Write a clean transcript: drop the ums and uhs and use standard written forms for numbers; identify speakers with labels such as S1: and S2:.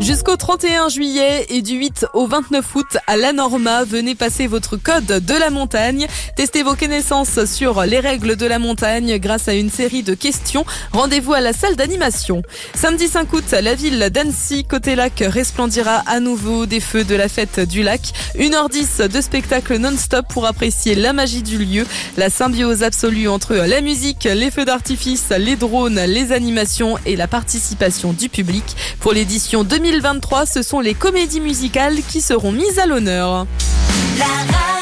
S1: Jusqu'au 31 juillet et du 8 au 29 août à La Norma, venez passer votre code de la montagne. Testez vos connaissances sur les règles de la montagne grâce à une série de questions. Rendez-vous à la salle d'animation. Samedi 5 août, la ville d'Annecy, côté lac, resplendira à nouveau des feux de la fête du lac. 1h10 de spectacle non-stop pour apprécier la magie du lieu. La symbiose absolue entre la musique, les feux d'artifice, les drones, les animations et la participation du public. Pour l'édition 2023, ce sont les comédies musicales qui seront mises à l'honneur.